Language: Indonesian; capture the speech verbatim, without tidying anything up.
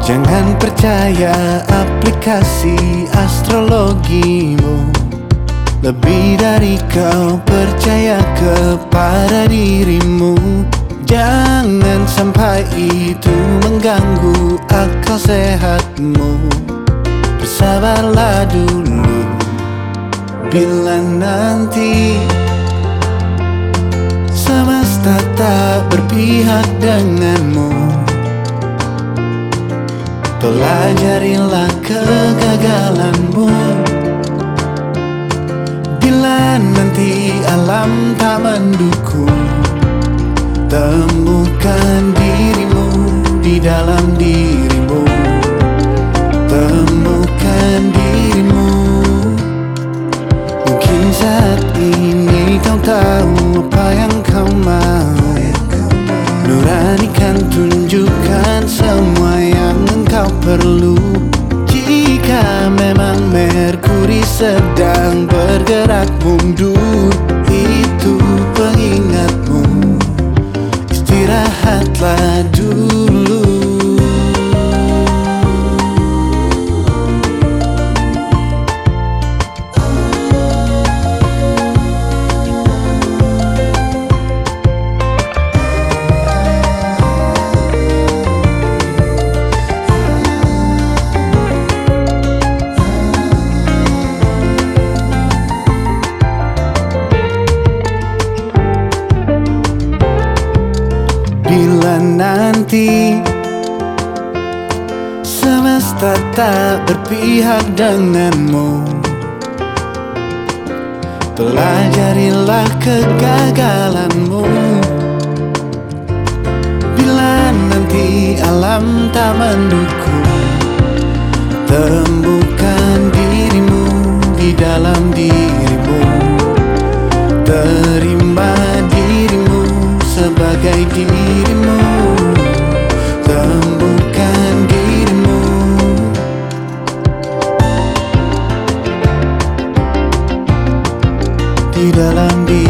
Jangan percaya aplikasi astrologimu. Lebih dari kau percaya kepada dirimu. Jangan sampai itu mengganggu akal sehatmu. Bersabarlah dulu, bila nanti semesta tak berpihak denganmu. Pelajarilah kegagalanmu. Bila nanti alam tak mendukung, temukan dirimu di dalam dirimu. Temukan dirimu. Mungkin saat ini kau tahu apa yang kau mau. Nurani kan tunjukkan semua yang engkau perlu. Jika memang Merkuri sedang bergerak mundur, itu pengingatmu. Istirahatlah dulu. Bila nanti semesta tak berpihak denganmu, pelajarilah kegagalanmu. Bila nanti alam tak mendukung, temukan dirimu di dalam dirimu. Terima dirimu sebagai dirimu. Temukan dirimu. Di dalam dirimu.